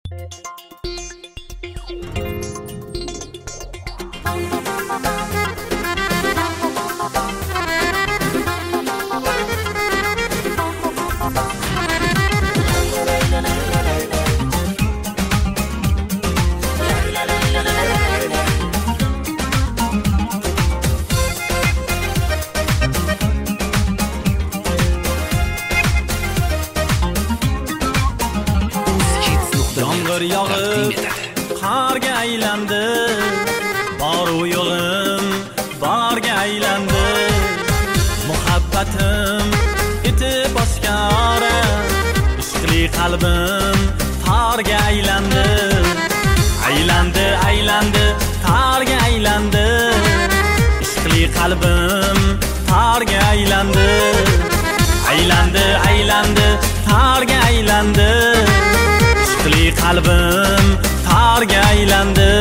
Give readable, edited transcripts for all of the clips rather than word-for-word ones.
Yomg'ir yog'ib qorga aylandi, boru yo'lim borga aylandi. Muhabbatim etib oshkora, ishqli qalbim torga aylandi. Aylandi, aylandi, torga aylandi. Ishqli qalbim torga aylandi. Aylandi, aylandi, torga aylandi. Ishqli qalbim torga aylandi.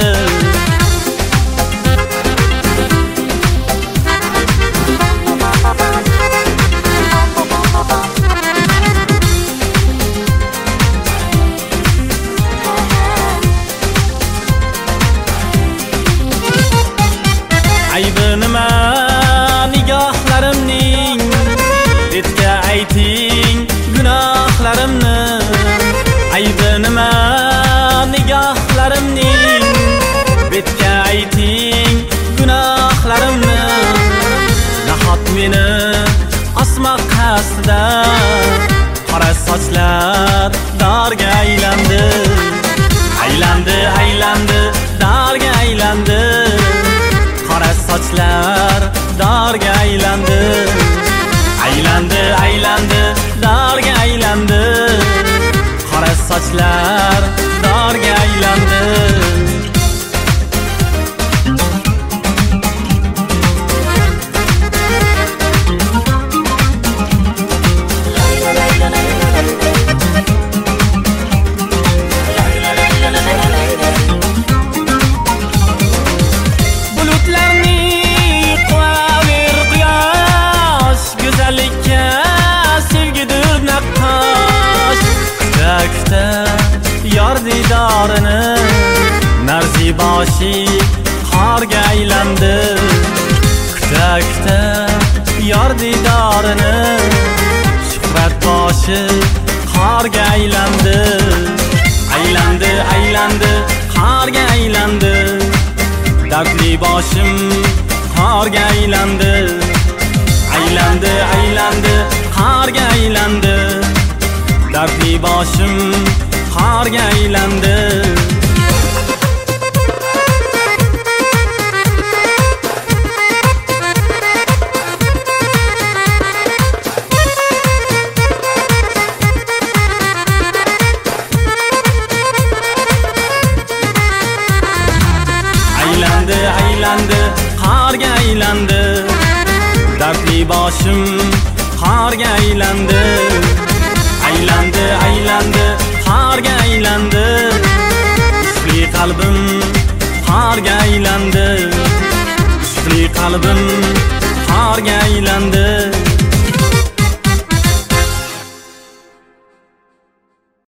Aybi nima nigohlarimning, betga ayting gunohlarimni. Aybi nima nigohlarimning, betga ayting gunohlarimni. Nahot meni osmoq qasdida qora sochlar dorga aylandi. Aylandi, aylandi, dorga aylandi. Qora sochlar dorga aylandi. Aylandi, aylandi, dorga aylandi. Qora sochlar dorga aylandi. Yor didorini narzi boshi qorga aylandi. Kuta yor didorini shuhrat boshi qorga aylandi. Aylandi, aylandi, qorga aylandi. Dardli boshim qorga aylandi. Aylandi, aylandi, qorga aylandi. Dardli boshim qorga aylandi. Aylandi, aylandi, qorga aylandi. Dardli boshim qorga aylandi. Aylandi, aylandi, qorga aylandi. Ishqli qalbim qorga aylandi. Ishqli qalbim qorga aylandi.